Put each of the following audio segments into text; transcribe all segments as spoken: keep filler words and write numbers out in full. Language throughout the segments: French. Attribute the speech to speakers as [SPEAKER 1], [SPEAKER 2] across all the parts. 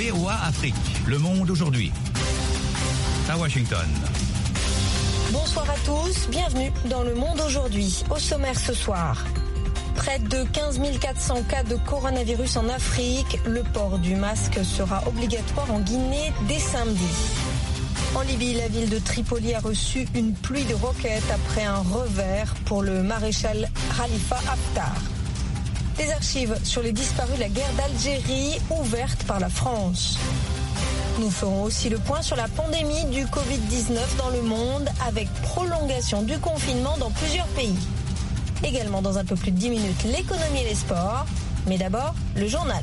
[SPEAKER 1] V O A Afrique. Le monde aujourd'hui. À Washington.
[SPEAKER 2] Bonsoir à tous, bienvenue dans Le Monde aujourd'hui. Au sommaire ce soir, près de quinze mille quatre cents cas de coronavirus en Afrique. Le port du masque sera obligatoire en Guinée dès samedi. En Libye, la ville de Tripoli a reçu une pluie de roquettes après un revers pour le maréchal Khalifa Haftar. Des archives sur les disparus de la guerre d'Algérie ouvertes par la France. Nous ferons aussi le point sur la pandémie du covid dix-neuf dans le monde avec prolongation du confinement dans plusieurs pays. Également dans un peu plus de dix minutes, l'économie et les sports. Mais d'abord, le journal.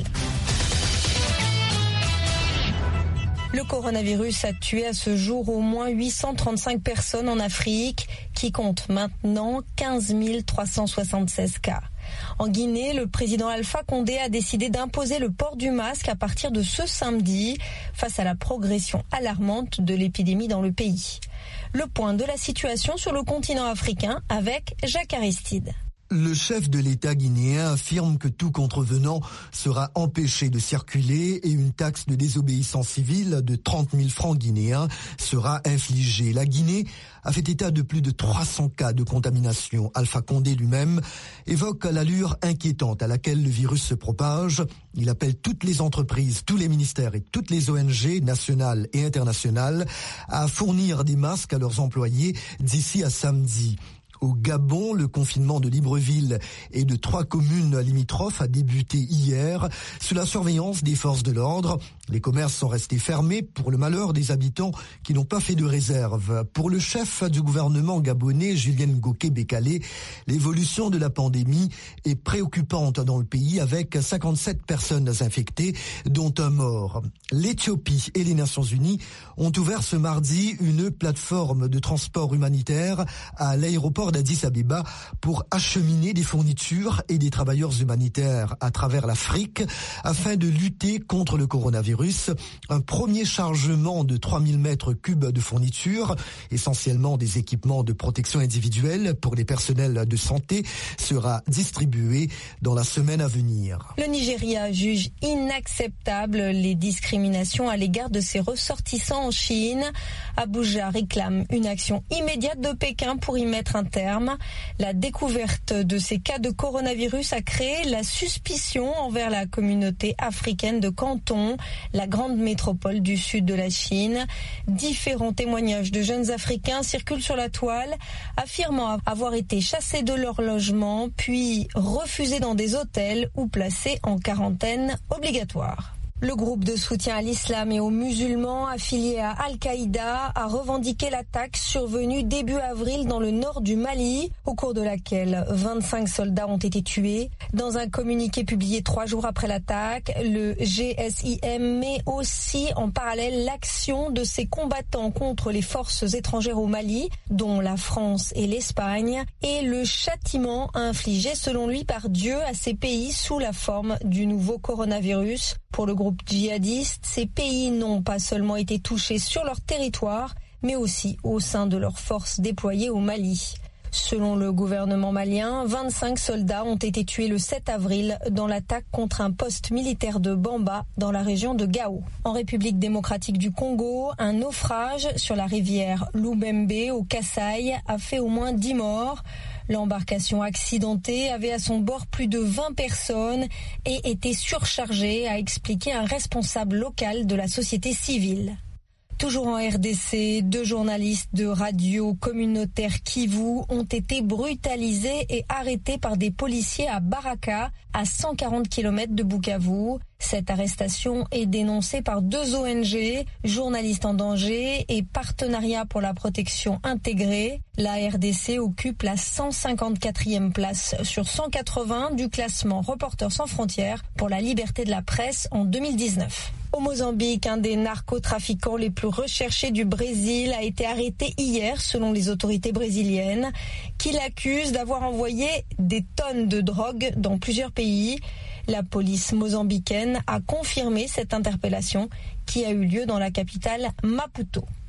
[SPEAKER 2] Le coronavirus a tué à ce jour au moins huit cent trente-cinq personnes en Afrique, qui compte maintenant quinze mille trois cent soixante-seize cas. En Guinée, le président Alpha Condé a décidé d'imposer le port du masque à partir de ce samedi, face à la progression alarmante de l'épidémie dans le pays. Le point de la situation sur le continent africain avec Jacques Aristide.
[SPEAKER 3] Le chef de l'État guinéen affirme que tout contrevenant sera empêché de circuler et une taxe de désobéissance civile de trente mille francs guinéens sera infligée. La Guinée a fait état de plus de trois cents cas de contamination. Alpha Condé lui-même évoque l'allure inquiétante à laquelle le virus se propage. Il appelle toutes les entreprises, tous les ministères et toutes les O N G nationales et internationales à fournir des masques à leurs employés d'ici à samedi. Au Gabon, le confinement de Libreville et de trois communes limitrophes a débuté hier sous la surveillance des forces de l'ordre. Les commerces sont restés fermés pour le malheur des habitants qui n'ont pas fait de réserve. Pour le chef du gouvernement gabonais, Julien Ngoké Bekale, l'évolution de la pandémie est préoccupante dans le pays avec cinquante-sept personnes infectées, dont un mort. L'Éthiopie et les Nations Unies ont ouvert ce mardi une plateforme de transport humanitaire à l'aéroport d'Addis Abeba pour acheminer des fournitures et des travailleurs humanitaires à travers l'Afrique afin de lutter contre le coronavirus. Un premier chargement de trois mille mètres cubes de fournitures, essentiellement des équipements de protection individuelle pour les personnels de santé, sera distribué dans la semaine à venir.
[SPEAKER 2] Le Nigeria juge inacceptable les discriminations à l'égard de ses ressortissants en Chine. Abuja réclame une action immédiate de Pékin pour y mettre un terme. La découverte de ces cas de coronavirus a créé la suspicion envers la communauté africaine de Canton, la grande métropole du sud de la Chine. Différents témoignages de jeunes Africains circulent sur la toile, affirmant avoir été chassés de leur logement, puis refusés dans des hôtels ou placés en quarantaine obligatoire. Le groupe de soutien à l'islam et aux musulmans affilié à Al-Qaïda a revendiqué l'attaque survenue début avril dans le nord du Mali, au cours de laquelle vingt-cinq soldats ont été tués. Dans un communiqué publié trois jours après l'attaque, le G S I M met aussi en parallèle l'action de ses combattants contre les forces étrangères au Mali, dont la France et l'Espagne, et le châtiment infligé selon lui par Dieu à ces pays sous la forme du nouveau coronavirus. Pour le groupe djihadiste, ces pays n'ont pas seulement été touchés sur leur territoire, mais aussi au sein de leurs forces déployées au Mali. Selon le gouvernement malien, vingt-cinq soldats ont été tués le sept avril dans l'attaque contre un poste militaire de Bamba dans la région de Gao. En République démocratique du Congo, un naufrage sur la rivière Lubembe au Kasaï a fait au moins dix morts. L'embarcation accidentée avait à son bord plus de vingt personnes et était surchargée, a expliqué un responsable local de la société civile. Toujours en R D C, deux journalistes de radio communautaire Kivu ont été brutalisés et arrêtés par des policiers à Baraka, à cent quarante kilomètres de Bukavu. Cette arrestation est dénoncée par deux O N G, Journalistes en danger et Partenariat pour la protection intégrée. La R D C occupe la cent cinquante-quatrième place sur cent quatre-vingts du classement Reporters sans frontières pour la liberté de la presse en deux mille dix-neuf. Au Mozambique, un des narcotrafiquants les plus recherchés du Brésil a été arrêté hier selon les autorités brésiliennes, qui l'accusent d'avoir envoyé des tonnes de drogue dans plusieurs pays. La police mozambicaine a confirmé cette interpellation qui a eu lieu dans la capitale Maputo.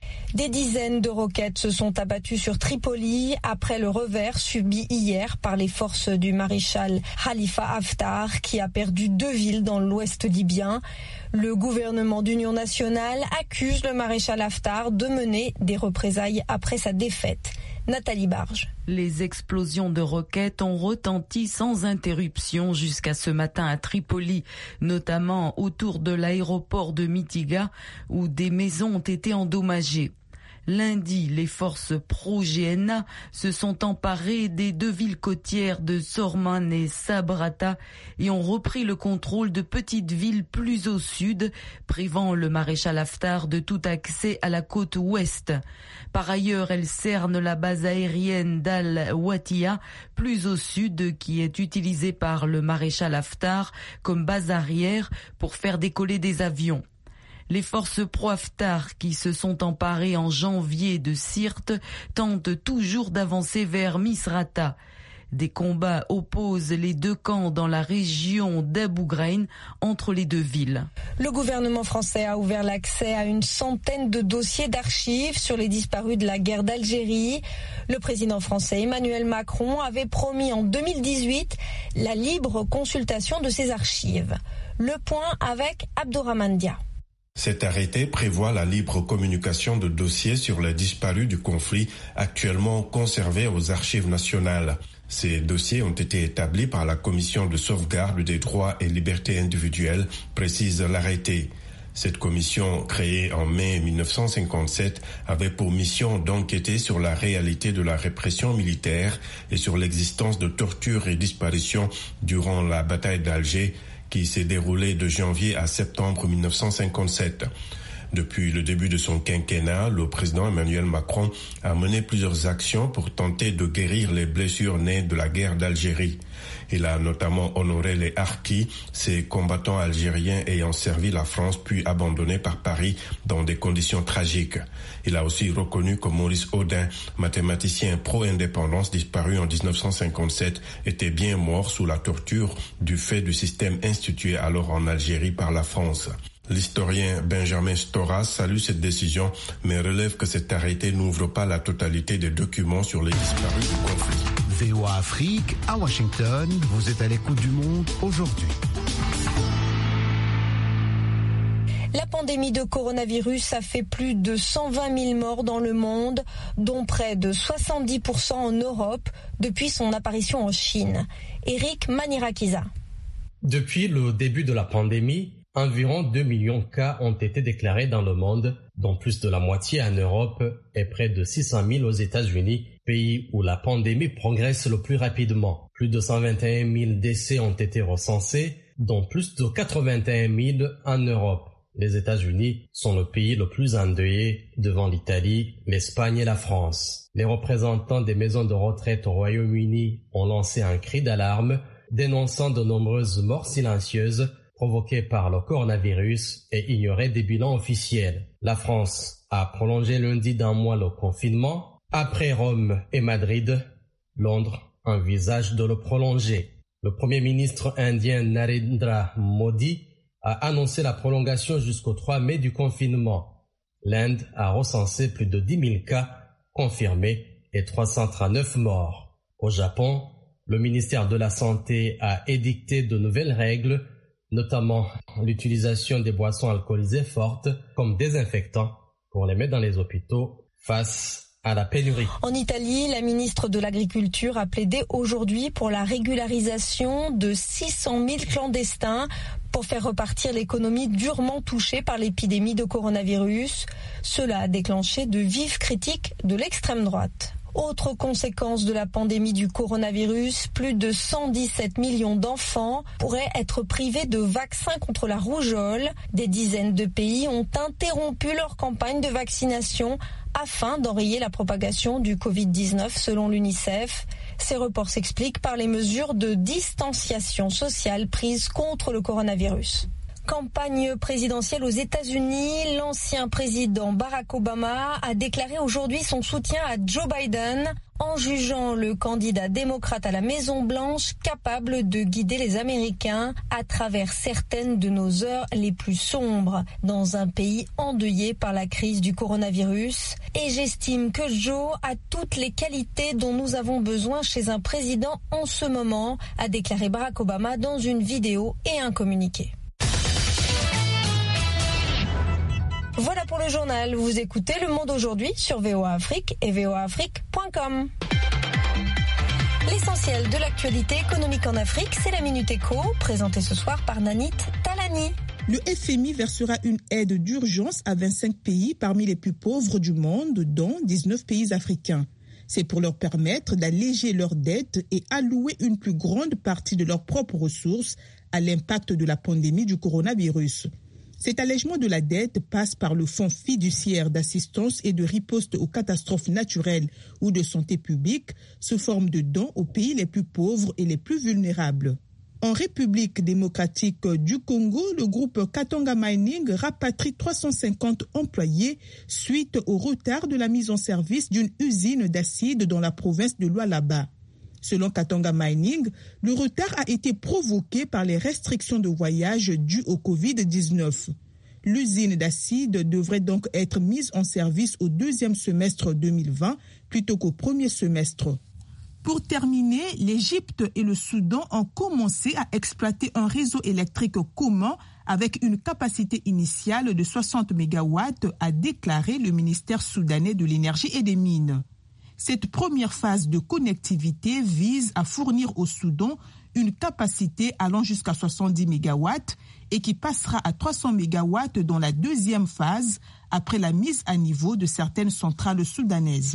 [SPEAKER 2] Des dizaines de roquettes se sont abattues sur Tripoli après le revers subi hier par les forces du maréchal Khalifa Haftar qui a perdu deux villes dans l'ouest libyen. Le gouvernement d'union nationale accuse le maréchal Haftar de mener des représailles après sa défaite. Nathalie Barge.
[SPEAKER 4] Les explosions de roquettes ont retenti sans interruption jusqu'à ce matin à Tripoli, notamment autour de l'aéroport de Mitiga où des maisons ont été endommagées. Lundi, les forces pro-G N A se sont emparées des deux villes côtières de Sorman et Sabrata et ont repris le contrôle de petites villes plus au sud, privant le maréchal Haftar de tout accès à la côte ouest. Par ailleurs, elles cernent la base aérienne d'Al-Watiya, plus au sud, qui est utilisée par le maréchal Haftar comme base arrière pour faire décoller des avions. Les forces pro-Haftar qui se sont emparées en janvier de Sirte tentent toujours d'avancer vers Misrata. Des combats opposent les deux camps dans la région d'Abu Ghraib entre les deux villes.
[SPEAKER 2] Le gouvernement français a ouvert l'accès à une centaine de dossiers d'archives sur les disparus de la guerre d'Algérie. Le président français Emmanuel Macron avait promis en deux mille dix-huit la libre consultation de ces archives. Le point avec Abdourahmane Dia.
[SPEAKER 5] Cet arrêté prévoit la libre communication de dossiers sur les disparus du conflit actuellement conservés aux archives nationales. Ces dossiers ont été établis par la Commission de sauvegarde des droits et libertés individuelles, précise l'arrêté. Cette commission, créée en mai mille neuf cent cinquante-sept, avait pour mission d'enquêter sur la réalité de la répression militaire et sur l'existence de tortures et disparitions durant la bataille d'Alger, qui s'est déroulé de janvier à septembre mille neuf cent cinquante-sept. Depuis le début de son quinquennat, le président Emmanuel Macron a mené plusieurs actions pour tenter de guérir les blessures nées de la guerre d'Algérie. Il a notamment honoré les harkis, ces combattants algériens ayant servi la France puis abandonnés par Paris dans des conditions tragiques. Il a aussi reconnu que Maurice Audin, mathématicien pro-indépendance disparu en dix-neuf cent cinquante-sept, était bien mort sous la torture du fait du système institué alors en Algérie par la France. L'historien Benjamin Stora salue cette décision, mais relève que cet arrêté n'ouvre pas la totalité des documents sur les disparus du conflit.
[SPEAKER 6] V O A Afrique, à Washington, vous êtes à l'écoute du monde aujourd'hui.
[SPEAKER 2] La pandémie de coronavirus a fait plus de cent vingt mille morts dans le monde, dont près de soixante-dix pour cent en Europe, depuis son apparition en Chine. Eric Manirakiza.
[SPEAKER 7] Depuis le début de la pandémie, environ deux millions de cas ont été déclarés dans le monde, dont plus de la moitié en Europe et près de six cent mille aux États-Unis, pays où la pandémie progresse le plus rapidement. Plus de cent vingt et un mille décès ont été recensés, dont plus de quatre-vingt-un mille en Europe. Les États-Unis sont le pays le plus endeuillé devant l'Italie, l'Espagne et la France. Les représentants des maisons de retraite au Royaume-Uni ont lancé un cri d'alarme, dénonçant de nombreuses morts silencieuses provoquées par le coronavirus et ignoraient des bilans officiels. La France a prolongé lundi d'un mois le confinement. Après Rome et Madrid, Londres envisage de le prolonger. Le Premier ministre indien Narendra Modi a annoncé la prolongation jusqu'au trois mai du confinement. L'Inde a recensé plus de dix mille cas confirmés et trois cent trente-neuf morts. Au Japon, le ministère de la Santé a édicté de nouvelles règles, notamment l'utilisation des boissons alcoolisées fortes comme désinfectants pour les mettre dans les hôpitaux face à la pénurie.
[SPEAKER 2] En Italie, la ministre de l'Agriculture a plaidé aujourd'hui pour la régularisation de six cent mille clandestins pour faire repartir l'économie durement touchée par l'épidémie de coronavirus. Cela a déclenché de vives critiques de l'extrême droite. Autre conséquence de la pandémie du coronavirus, plus de cent dix-sept millions d'enfants pourraient être privés de vaccins contre la rougeole. Des dizaines de pays ont interrompu leur campagne de vaccination afin d'enrayer la propagation du covid dix-neuf selon l'UNICEF. Ces reports s'expliquent par les mesures de distanciation sociale prises contre le coronavirus. Campagne présidentielle aux États-Unis, l'ancien président Barack Obama a déclaré aujourd'hui son soutien à Joe Biden en jugeant le candidat démocrate à la Maison-Blanche capable de guider les Américains à travers certaines de nos heures les plus sombres dans un pays endeuillé par la crise du coronavirus. Et j'estime que Joe a toutes les qualités dont nous avons besoin chez un président en ce moment, a déclaré Barack Obama dans une vidéo et un communiqué. Voilà pour le journal. Vous écoutez Le Monde aujourd'hui sur V O A Afrique et v o a afrique point com. L'essentiel de l'actualité économique en Afrique, c'est la Minute Éco, présentée ce soir par Nanit Talani.
[SPEAKER 8] Le F M I versera une aide d'urgence à vingt-cinq pays parmi les plus pauvres du monde, dont dix-neuf pays africains. C'est pour leur permettre d'alléger leurs dettes et allouer une plus grande partie de leurs propres ressources à l'impact de la pandémie du coronavirus. Cet allègement de la dette passe par le Fonds fiduciaire d'assistance et de riposte aux catastrophes naturelles ou de santé publique, sous forme de dons aux pays les plus pauvres et les plus vulnérables. En République démocratique du Congo, le groupe Katanga Mining rapatrie trois cent cinquante employés suite au retard de la mise en service d'une usine d'acide dans la province de Lualaba. Selon Katanga Mining, le retard a été provoqué par les restrictions de voyage dues au covid dix-neuf. L'usine d'acide devrait donc être mise en service au deuxième semestre deux mille vingt plutôt qu'au premier semestre. Pour terminer, l'Égypte et le Soudan ont commencé à exploiter un réseau électrique commun avec une capacité initiale de soixante mégawatts, a déclaré le ministère soudanais de l'énergie et des mines. Cette première phase de connectivité vise à fournir au Soudan une capacité allant jusqu'à soixante-dix mégawatts et qui passera à trois cents mégawatts dans la deuxième phase après la mise à niveau de certaines centrales soudanaises.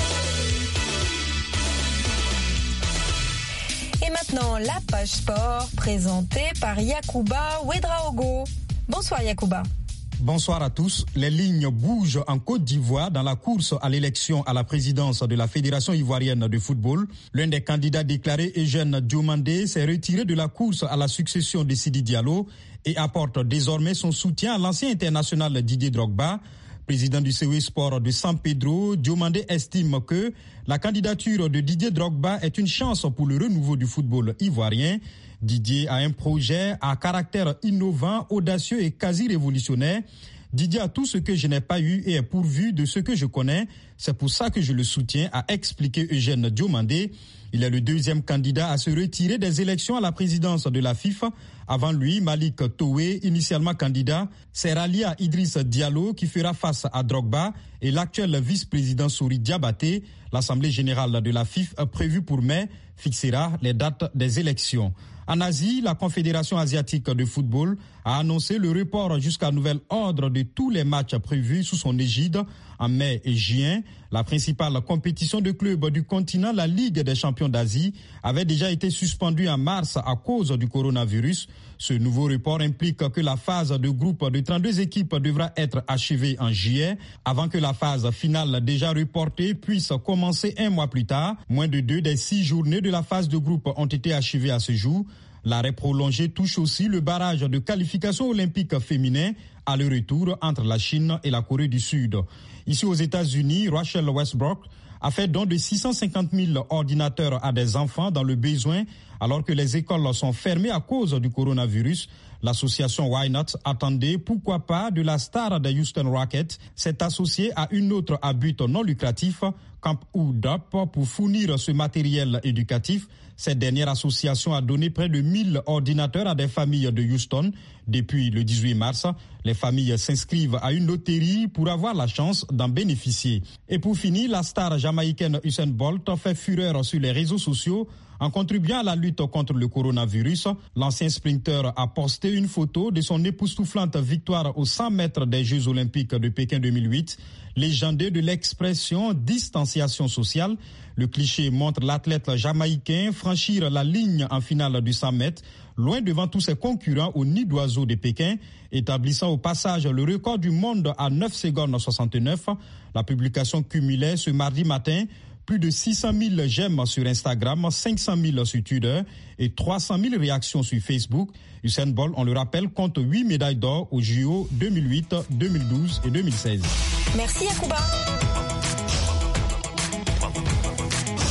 [SPEAKER 2] Et maintenant, la page sport présentée par Yacouba Ouedraogo. Bonsoir Yacouba.
[SPEAKER 9] Bonsoir à tous. Les lignes bougent en Côte d'Ivoire dans la course à l'élection à la présidence de la Fédération ivoirienne de football. L'un des candidats déclarés, Eugène Diomandé, s'est retiré de la course à la succession de Sidi Diallo et apporte désormais son soutien à l'ancien international Didier Drogba. Président du C O E Sport de San Pedro, Diomandé estime que la candidature de Didier Drogba est une chance pour le renouveau du football ivoirien. Didier a un projet à caractère innovant, audacieux et quasi révolutionnaire. Didier a tout ce que je n'ai pas eu et est pourvu de ce que je connais. C'est pour ça que je le soutiens, a expliqué Eugène Diomandé. Il est le deuxième candidat à se retirer des élections à la présidence de la FIFA. Avant lui, Malik Touré, initialement candidat, c'est rallié à Idriss Diallo qui fera face à Drogba et l'actuel vice-président Souri Diabaté. L'Assemblée générale de la FIFA, prévue pour mai, fixera les dates des élections. En Asie, la Confédération asiatique de football a annoncé le report jusqu'à nouvel ordre de tous les matchs prévus sous son égide en mai et juin. La principale compétition de clubs du continent, la Ligue des champions d'Asie, avait déjà été suspendue en mars à cause du coronavirus. Ce nouveau report implique que la phase de groupe de trente-deux équipes devra être achevée en juillet avant que la phase finale déjà reportée puisse commencer un mois plus tard. Moins de deux des six journées de la phase de groupe ont été achevées à ce jour. L'arrêt prolongé touche aussi le barrage de qualification olympique féminin à le retour entre la Chine et la Corée du Sud. Ici aux États-Unis, Rachel Westbrook a fait don de six cent cinquante mille ordinateurs à des enfants dans le besoin alors que les écoles sont fermées à cause du coronavirus. L'association Why Not attendait, pourquoi pas, de la star des Houston Rockets, s'est associée à une autre à but non lucratif, Camp Hood-Up, pour fournir ce matériel éducatif. Cette dernière association a donné près de mille ordinateurs à des familles de Houston. Depuis le dix-huit mars, les familles s'inscrivent à une loterie pour avoir la chance d'en bénéficier. Et pour finir, la star jamaïcaine Usain Bolt fait fureur sur les réseaux sociaux. En contribuant à la lutte contre le coronavirus, l'ancien sprinter a posté une photo de son époustouflante victoire aux cent mètres des Jeux olympiques de Pékin deux mille huit. Légendé de l'expression distanciation sociale, le cliché montre l'athlète jamaïcain franchir la ligne en finale du cent mètres, loin devant tous ses concurrents au nid d'oiseau de Pékin, établissant au passage le record du monde à neuf secondes soixante-neuf. La publication cumulait ce mardi matin plus de six cent mille j'aime sur Instagram, cinq cent mille sur Twitter et trois cent mille réactions sur Facebook. Usain Bolt, on le rappelle, compte huit médailles d'or aux J O deux mille huit, deux mille douze et deux mille seize.
[SPEAKER 2] Merci Yacouba.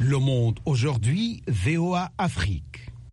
[SPEAKER 6] Le Monde aujourd'hui, V O A Afrique.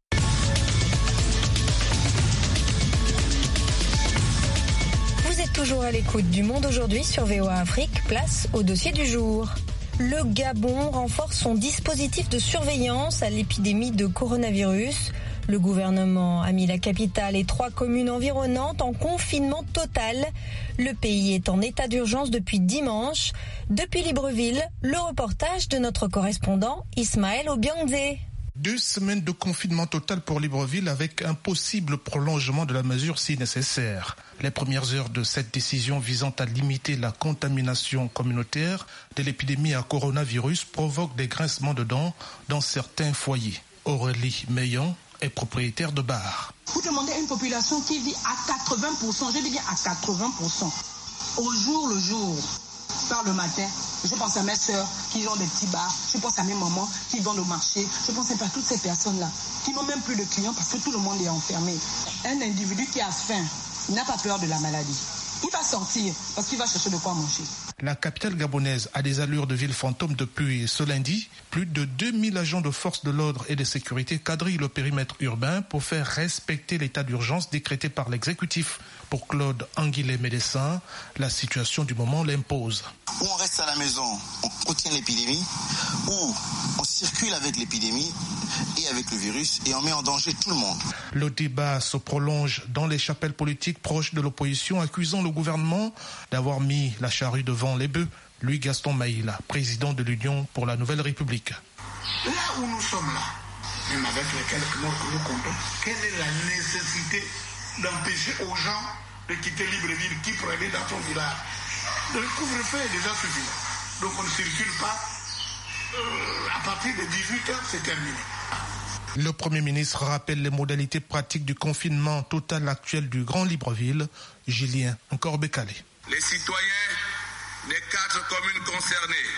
[SPEAKER 2] Vous êtes toujours à l'écoute du Monde aujourd'hui sur V O A Afrique, place au dossier du jour. Le Gabon renforce son dispositif de surveillance à l'épidémie de coronavirus. Le gouvernement a mis la capitale et trois communes environnantes en confinement total. Le pays est en état d'urgence depuis dimanche. Depuis Libreville, le reportage de notre correspondant Ismaël Obiangze.
[SPEAKER 10] Deux semaines de confinement total pour Libreville avec un possible prolongement de la mesure si nécessaire. Les premières heures de cette décision visant à limiter la contamination communautaire de l'épidémie à coronavirus provoquent des grincements de dents dans certains foyers. Aurélie Meillon est propriétaire de bar.
[SPEAKER 11] Vous demandez à une population qui vit à quatre-vingts pour cent, je dis bien à quatre-vingts pour cent, au jour le jour. Par le matin, je pense à mes soeurs qui ont des petits bars, je pense à mes mamans qui vont au marché, je pense à toutes ces personnes-là qui n'ont même plus de clients parce que tout le monde est enfermé. Un individu qui a faim, il n'a pas peur de la maladie. Il va sortir parce qu'il va chercher de quoi manger.
[SPEAKER 10] La capitale gabonaise a des allures de ville fantôme depuis ce lundi. Plus de deux mille agents de force de l'ordre et de sécurité quadrillent le périmètre urbain pour faire respecter l'état d'urgence décrété par l'exécutif. Pour Claude Anguillet, médecin, la situation du moment l'impose.
[SPEAKER 12] Ou on reste à la maison, on contient l'épidémie, ou on circule avec l'épidémie et avec le virus et on met en danger tout le monde.
[SPEAKER 10] Le débat se prolonge dans les chapelles politiques proches de l'opposition, accusant le gouvernement d'avoir mis la charrue devant les bœufs. Lui, Gaston Maïla, président de l'Union pour la Nouvelle République.
[SPEAKER 13] Là où nous sommes là, même avec les quelques morts que nous comptons, quelle est la nécessité d'empêcher aux gens de quitter Libreville qui prenaient dans ton village? Le couvre-feu est déjà suffisant. Donc on ne circule pas. Euh, à partir de dix-huit heures, c'est terminé.
[SPEAKER 10] Le Premier ministre rappelle les modalités pratiques du confinement total actuel du Grand Libreville. Julien Nkorbekale.
[SPEAKER 14] Les citoyens des quatre communes concernées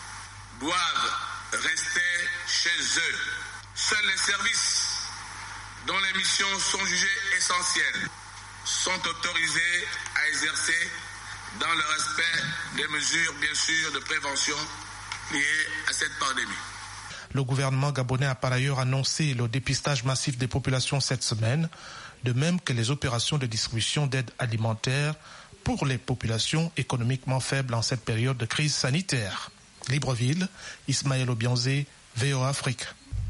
[SPEAKER 14] doivent rester chez eux. Seuls les services dont les missions sont jugées essentielles sont autorisés à exercer dans le respect des mesures, bien sûr, de prévention liées à cette pandémie.
[SPEAKER 10] Le gouvernement gabonais a par ailleurs annoncé le dépistage massif des populations cette semaine, de même que les opérations de distribution d'aide alimentaire pour les populations économiquement faibles en cette période de crise sanitaire. Libreville, Ismaël Obiangze, V O A Afrique.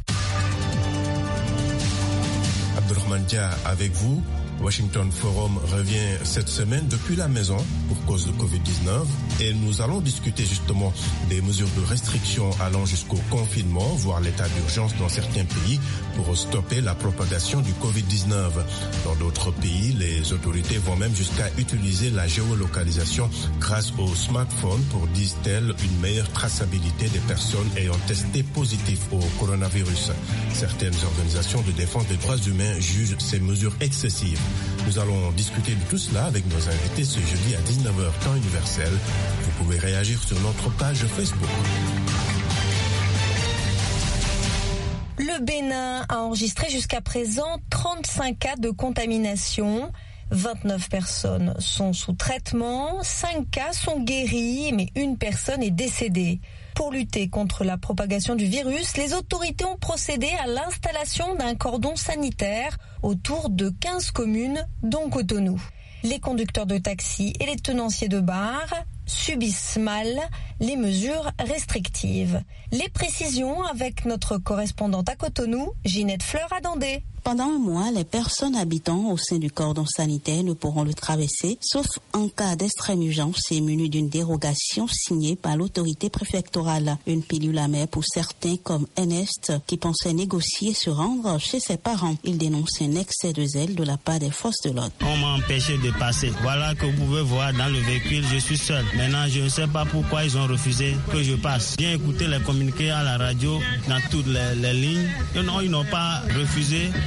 [SPEAKER 5] Abdurrahman Dia avec vous. Washington Forum revient cette semaine depuis la maison pour cause de covid dix-neuf et nous allons discuter justement des mesures de restriction allant jusqu'au confinement, voire l'état d'urgence dans certains pays pour stopper la propagation du covid dix-neuf. Dans d'autres pays, les autorités vont même jusqu'à utiliser la géolocalisation grâce au smartphone pour, disent-elles, une meilleure traçabilité des personnes ayant testé positif au coronavirus. Certaines organisations de défense des droits humains jugent ces mesures excessives. Nous allons discuter de tout cela avec nos invités ce jeudi à dix-neuf heures temps universel. Vous pouvez réagir sur notre page Facebook.
[SPEAKER 2] Le Bénin a enregistré jusqu'à présent trente-cinq cas de contamination. vingt-neuf personnes sont sous traitement, cinq cas sont guéris, mais une personne est décédée. Pour lutter contre la propagation du virus, les autorités ont procédé à l'installation d'un cordon sanitaire autour de quinze communes, dont Cotonou. Les conducteurs de taxi et les tenanciers de bars subissent mal les mesures restrictives. Les précisions avec notre correspondante à Cotonou, Ginette Fleur-Adandé.
[SPEAKER 15] Pendant un mois, les personnes habitant au sein du cordon sanitaire ne pourront le traverser, sauf en cas d'extrême urgence et muni d'une dérogation signée par l'autorité préfectorale. Une pilule amère pour certains comme Ernest, qui pensait négocier et se rendre chez ses parents. Il dénonce un excès de zèle de la part des forces de l'ordre.
[SPEAKER 16] On m'a empêché de passer. Voilà que vous pouvez voir dans le véhicule, je suis seul. Maintenant, je ne sais pas pourquoi ils ont refusé que je passe. J'ai écouté les communiqués à la radio, dans toutes les, les lignes. Et non, ils n'ont pas refusé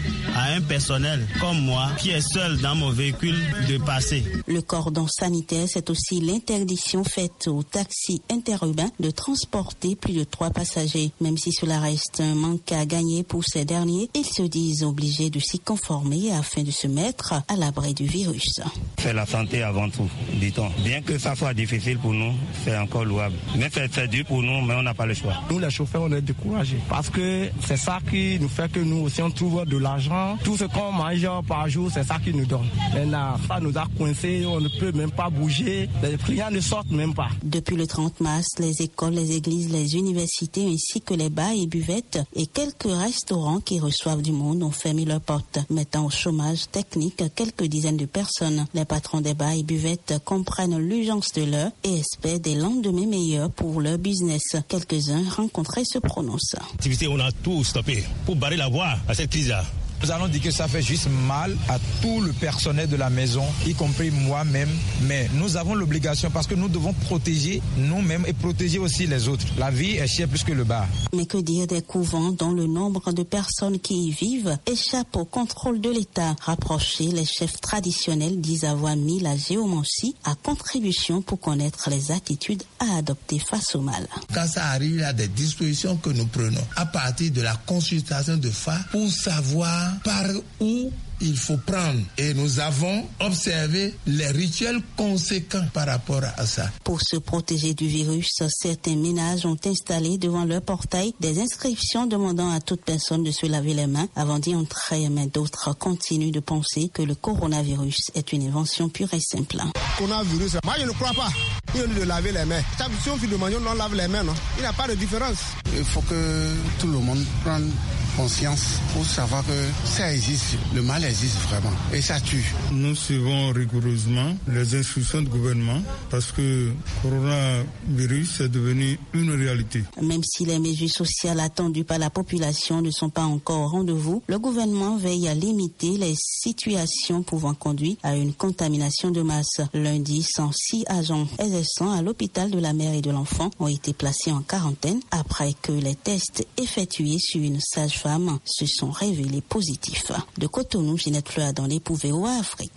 [SPEAKER 16] à un personnel comme moi qui est seul dans mon véhicule de passer.
[SPEAKER 15] Le cordon sanitaire, c'est aussi l'interdiction faite aux taxis interurbains de transporter plus de trois passagers. Même si cela reste un manque à gagner pour ces derniers, ils se disent obligés de s'y conformer afin de se mettre à l'abri du virus.
[SPEAKER 17] C'est la santé avant tout, dit-on. Bien que ça soit difficile pour nous, c'est encore louable. Mais c'est dur pour nous, mais on n'a pas le choix.
[SPEAKER 18] Nous, les chauffeurs, on est découragés parce que c'est ça qui nous fait que nous aussi, on trouve de l'argent. Tout ce qu'on mange par jour, c'est ça qui nous donne. Maintenant, ça nous a coincés, on ne peut même pas bouger, les clients ne sortent même pas.
[SPEAKER 15] Depuis le trente mars, les écoles, les églises, les universités ainsi que les bars et buvettes et quelques restaurants qui reçoivent du monde ont fermé leurs portes, mettant au chômage technique quelques dizaines de personnes. Les patrons des bars et buvettes comprennent l'urgence de l'heure et espèrent des lendemains meilleurs pour leur business. Quelques-uns rencontrés se prononcent.
[SPEAKER 19] On a tout stoppé pour barrer la voie à cette crise-là. Nous allons dire que ça fait juste mal à tout le personnel de la maison, y compris moi-même. Mais nous avons l'obligation parce que nous devons protéger nous-mêmes et protéger aussi les autres. La vie est chère plus que le bar.
[SPEAKER 15] Mais que dire des couvents dont le nombre de personnes qui y vivent échappe au contrôle de l'État? Rapprochés, les chefs traditionnels disent avoir mis la géomancie à contribution pour connaître les attitudes à adopter face au mal.
[SPEAKER 20] Quand ça arrive, il y a des dispositions que nous prenons à partir de la consultation de F A pour savoir par où il faut prendre. Et nous avons observé les rituels conséquents par rapport à ça.
[SPEAKER 15] Pour se protéger du virus, certains ménages ont installé devant leur portail des inscriptions demandant à toute personne de se laver les mains avant d'y entrer. Mais d'autres continuent de penser que le coronavirus est une invention pure et simple.
[SPEAKER 21] Coronavirus, moi je ne crois pas. Il y a de laver les mains. Si on fait de manger, on lave les mains, non? Il n'y a pas de différence.
[SPEAKER 22] Il faut que tout le monde prenne conscience pour savoir que ça existe, le mal existe vraiment et ça tue.
[SPEAKER 23] Nous suivons rigoureusement les instructions du gouvernement parce que le coronavirus est devenu une réalité.
[SPEAKER 15] Même si les mesures sociales attendues par la population ne sont pas encore au rendez-vous, le gouvernement veille à limiter les situations pouvant conduire à une contamination de masse. Lundi, cent six agents exerçant à l'hôpital de la mère et de l'enfant ont été placés en quarantaine après que les tests effectués sur une sage femmes se sont révélés positifs. De Cotonou, Ginette Fleur dans les pour V O A Afrique.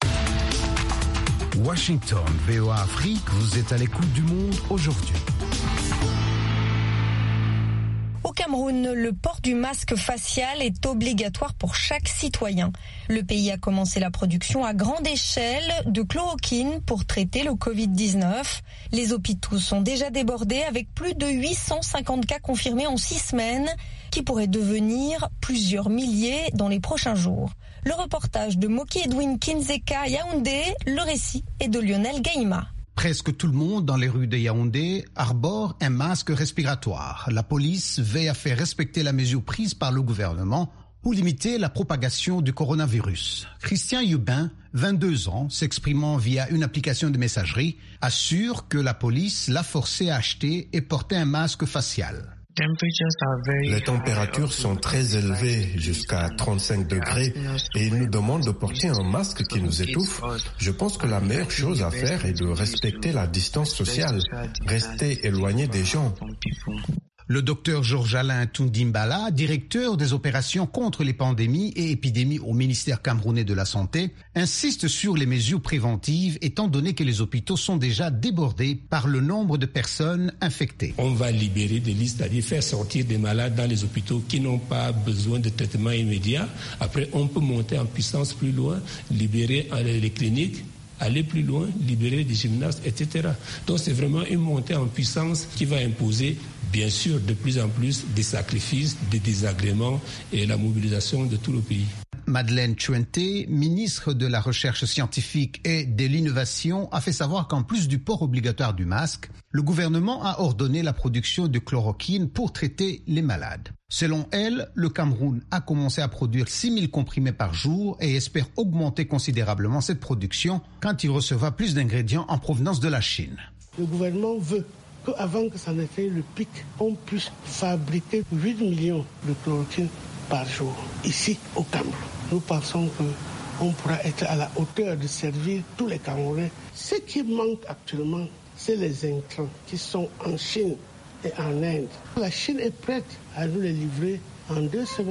[SPEAKER 6] Washington, V O A Afrique, vous êtes à l'écoute du monde aujourd'hui.
[SPEAKER 2] Au Cameroun, le port du masque facial est obligatoire pour chaque citoyen. Le pays a commencé la production à grande échelle de chloroquine pour traiter le covid dix-neuf. Les hôpitaux sont déjà débordés avec plus de huit cent cinquante cas confirmés en six semaines qui pourraient devenir plusieurs milliers dans les prochains jours. Le reportage de Moki Edwin Kinzeka à Yaoundé, le récit est de Lionel Gaïma.
[SPEAKER 9] Presque tout le monde dans les rues de Yaoundé arbore un masque respiratoire. La police veille à faire respecter la mesure prise par le gouvernement pour limiter la propagation du coronavirus. Christian Yubin, vingt-deux ans, s'exprimant via une application de messagerie, assure que la police l'a forcé à acheter et porter un masque facial.
[SPEAKER 5] Les températures sont très élevées, jusqu'à trente-cinq degrés, et ils nous demandent de porter un masque qui nous étouffe. Je pense que la meilleure chose à faire est de respecter la distance sociale, rester éloigné des gens.
[SPEAKER 9] Le docteur Georges-Alain Toundimbala, directeur des opérations contre les pandémies et épidémies au ministère camerounais de la Santé, insiste sur les mesures préventives étant donné que les hôpitaux sont déjà débordés par le nombre de personnes infectées.
[SPEAKER 24] On va libérer des listes, c'est-à-dire faire sortir des malades dans les hôpitaux qui n'ont pas besoin de traitement immédiat. Après, on peut monter en puissance plus loin, libérer les cliniques, aller plus loin, libérer des gymnastes, et cetera. Donc c'est vraiment une montée en puissance qui va imposer, bien sûr, de plus en plus des sacrifices, des désagréments et la mobilisation de tout le pays.
[SPEAKER 9] Madeleine Chuente, ministre de la Recherche scientifique et de l'Innovation, a fait savoir qu'en plus du port obligatoire du masque, le gouvernement a ordonné la production de chloroquine pour traiter les malades. Selon elle, le Cameroun a commencé à produire six mille comprimés par jour et espère augmenter considérablement cette production quand il recevra plus d'ingrédients en provenance de la Chine.
[SPEAKER 21] Le gouvernement veut qu'avant que ça n'ait fait le pic, on puisse fabriquer huit millions de chloroquine par jour ici au Cameroun. Nous pensons qu'on pourra être à la hauteur de servir tous les Camerounais. Ce qui manque actuellement, c'est les intrants qui sont en Chine et en Inde. La Chine est prête à nous les livrer en deux semaines.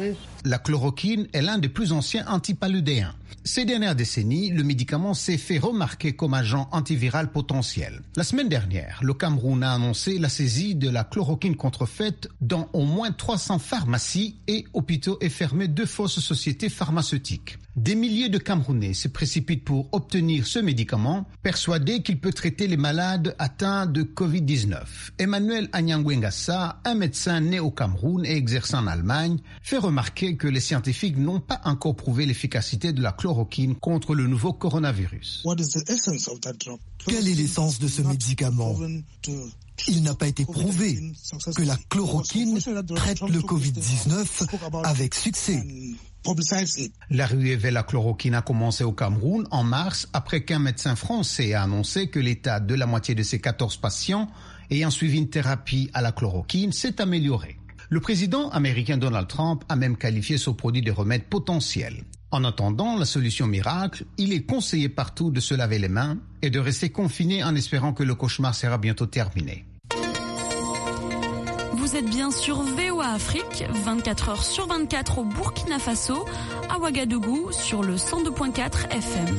[SPEAKER 1] La chloroquine est l'un des plus anciens antipaludéens. Ces dernières décennies, le médicament s'est fait remarquer comme agent antiviral potentiel. La semaine dernière, le Cameroun a annoncé la saisie de la chloroquine contrefaite dans au moins trois cents pharmacies et hôpitaux et fermé deux fausses sociétés pharmaceutiques. Des milliers de Camerounais se précipitent pour obtenir ce médicament, persuadés qu'il peut traiter les malades atteints de covid dix-neuf. Emmanuel Anyangwengassa, un médecin né au Cameroun et exerçant en Allemagne, fait remarquer que les scientifiques n'ont pas encore prouvé l'efficacité de la chloroquine contre le nouveau coronavirus.
[SPEAKER 3] Quelle est l'essence de ce médicament ? Il n'a pas été prouvé que la chloroquine traite le covid dix-neuf avec succès.
[SPEAKER 1] La ruée vers la chloroquine a commencé au Cameroun en mars après qu'un médecin français a annoncé que l'état de la moitié de ses quatorze patients ayant suivi une thérapie à la chloroquine s'est amélioré. Le président américain Donald Trump a même qualifié ce produit de remède potentiel. En attendant la solution miracle, il est conseillé partout de se laver les mains et de rester confiné en espérant que le cauchemar sera bientôt terminé.
[SPEAKER 4] Vous êtes bien sur V O A Afrique, vingt-quatre heures sur vingt-quatre au Burkina Faso, à Ouagadougou sur le cent deux virgule quatre F M.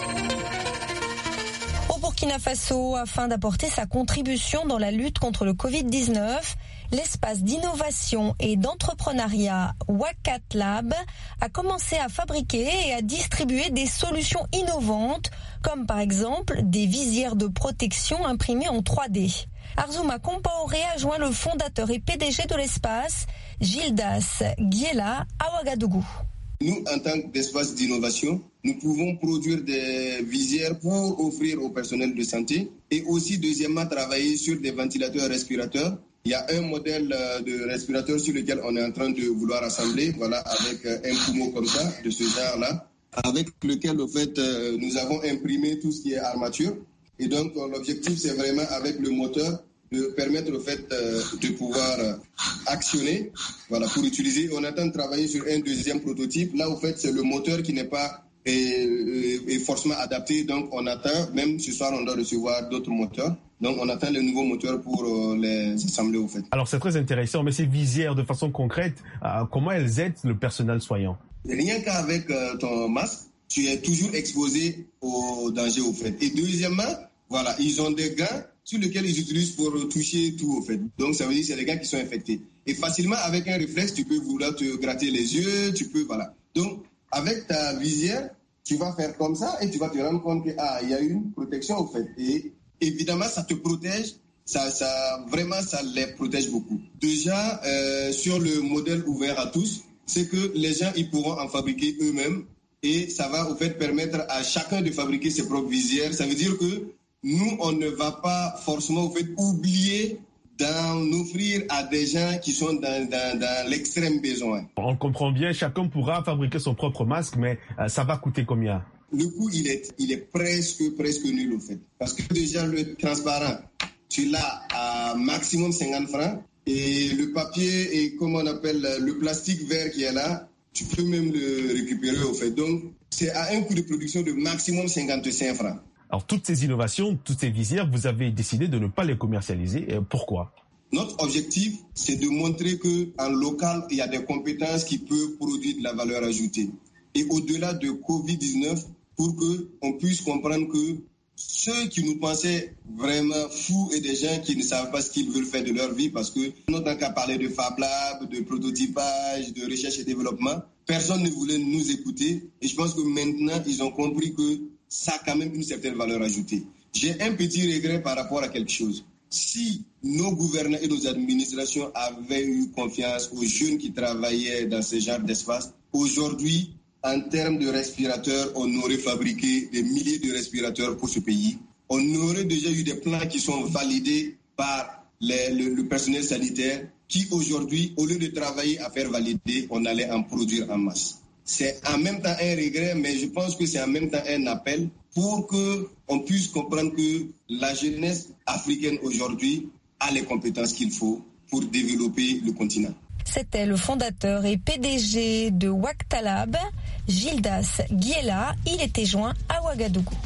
[SPEAKER 2] Au Burkina Faso, afin d'apporter sa contribution dans la lutte contre le covid dix-neuf, l'espace d'innovation et d'entrepreneuriat Wakat Lab a commencé à fabriquer et à distribuer des solutions innovantes, comme par exemple des visières de protection imprimées en trois D. Arzouma Compaoré a joint le fondateur et P D G de l'espace, Gildas Giela, à Ouagadougou.
[SPEAKER 7] Nous, en tant qu'espace d'innovation, nous pouvons produire des visières pour offrir au personnel de santé et aussi, deuxièmement, travailler sur des ventilateurs respirateurs. Il y a un modèle de respirateur sur lequel on est en train de vouloir assembler, voilà, avec un poumon comme ça, de ce genre-là, avec lequel, au fait, nous avons imprimé tout ce qui est armature. Et donc, l'objectif, c'est vraiment, avec le moteur, de permettre, au fait, de pouvoir actionner, voilà, pour utiliser. On attend de travailler sur un deuxième prototype. Là, au fait, c'est le moteur qui n'est pas est, est forcément adapté. Donc, on attend, même ce soir, on doit recevoir d'autres moteurs. Donc, on attend les nouveaux moteurs pour euh, les assembler, au fait.
[SPEAKER 25] Alors, c'est très intéressant, mais ces visières, de façon concrète, euh, comment elles aident le personnel soignant?
[SPEAKER 7] Rien qu'avec euh, ton masque, tu es toujours exposé au danger, au fait. Et deuxièmement, voilà, ils ont des gants sur lesquels ils utilisent pour toucher tout, au fait. Donc, ça veut dire que c'est des gants qui sont infectés. Et facilement, avec un réflexe, tu peux vouloir te gratter les yeux, tu peux, voilà. Donc, avec ta visière, tu vas faire comme ça et tu vas te rendre compte que, ah, il y a une protection, au fait. Et évidemment, ça te protège. Ça, ça, vraiment, ça les protège beaucoup. Déjà, euh, sur le modèle ouvert à tous, c'est que les gens, ils pourront en fabriquer eux-mêmes. Et ça va, au fait, permettre à chacun de fabriquer ses propres visières. Ça veut dire que nous, on ne va pas forcément, au fait, oublier d'en offrir à des gens qui sont dans, dans, dans l'extrême besoin.
[SPEAKER 25] On comprend bien, chacun pourra fabriquer son propre masque, mais euh, ça va coûter combien?
[SPEAKER 7] Le coût, il est, il est presque, presque nul, au fait. Parce que déjà, le transparent, tu l'as à maximum cinquante francs. Et le papier et, comme on appelle, le plastique vert qui est là, tu peux même le récupérer, au fait. Donc, c'est à un coût de production de maximum cinquante-cinq francs.
[SPEAKER 25] Alors, toutes ces innovations, toutes ces visières, vous avez décidé de ne pas les commercialiser. Pourquoi?
[SPEAKER 7] Notre objectif, c'est de montrer qu'en local, il y a des compétences qui peuvent produire de la valeur ajoutée. Et au-delà de covid dix-neuf, pour qu'on puisse comprendre que ceux qui nous pensaient vraiment fous et des gens qui ne savent pas ce qu'ils veulent faire de leur vie, parce que nous, tant qu'à parler de Fab Lab, de prototypage, de recherche et développement, personne ne voulait nous écouter. Et je pense que maintenant, ils ont compris que ça a quand même une certaine valeur ajoutée. J'ai un petit regret par rapport à quelque chose. Si nos gouvernants et nos administrations avaient eu confiance aux jeunes qui travaillaient dans ce genre d'espace, aujourd'hui, en termes de respirateurs, on aurait fabriqué des milliers de respirateurs pour ce pays. On aurait déjà eu des plans qui sont validés par les, le, le personnel sanitaire qui, aujourd'hui, au lieu de travailler à faire valider, on allait en produire en masse. C'est en même temps un regret, mais je pense que c'est en même temps un appel pour qu'on puisse comprendre que la jeunesse africaine aujourd'hui a les compétences qu'il faut pour développer le continent.
[SPEAKER 2] C'était le fondateur et P D G de Wakat Lab, Gildas Giela. Il était joint à Ouagadougou.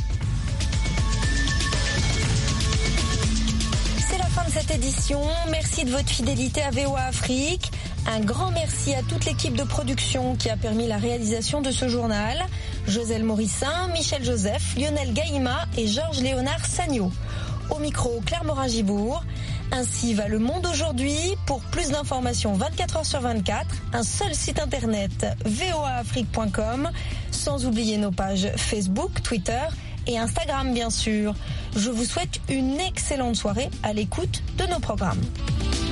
[SPEAKER 2] C'est la fin de cette édition. Merci de votre fidélité à V O A Afrique. Un grand merci à toute l'équipe de production qui a permis la réalisation de ce journal. Joselle Morissin, Michel Joseph, Lionel Gaïma et Georges Léonard Sagno. Au micro, Claire Morin-Gibourg. Ainsi va le monde aujourd'hui. Pour plus d'informations vingt-quatre heures sur vingt-quatre, un seul site internet v o a afrique point com, sans oublier nos pages Facebook, Twitter et Instagram bien sûr. Je vous souhaite une excellente soirée à l'écoute de nos programmes.